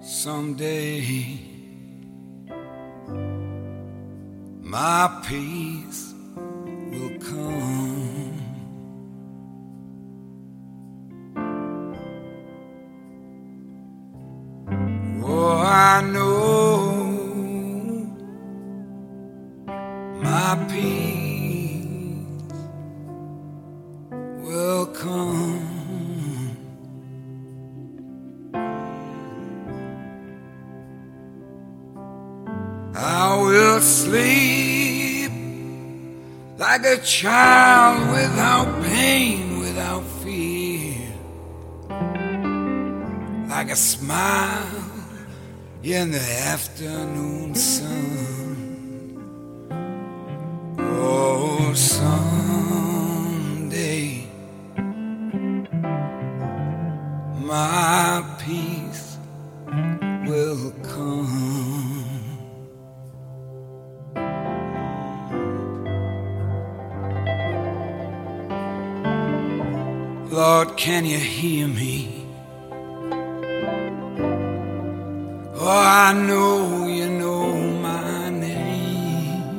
Someday my peace will come. Oh, I know my peace will come. I will sleep like a child without pain, without fear, like a smile in the afternoon sun. Oh, someday my peace will come. Lord, can you hear me? Oh, I know you know my name.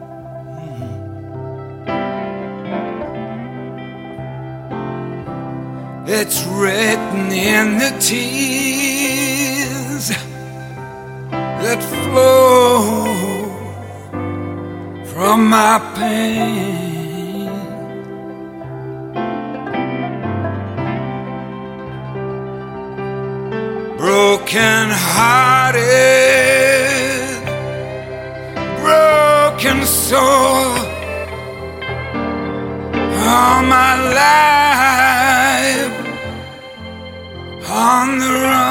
It's written in the tears that flow from my pain. Broken hearted, broken soul, all my life on the run.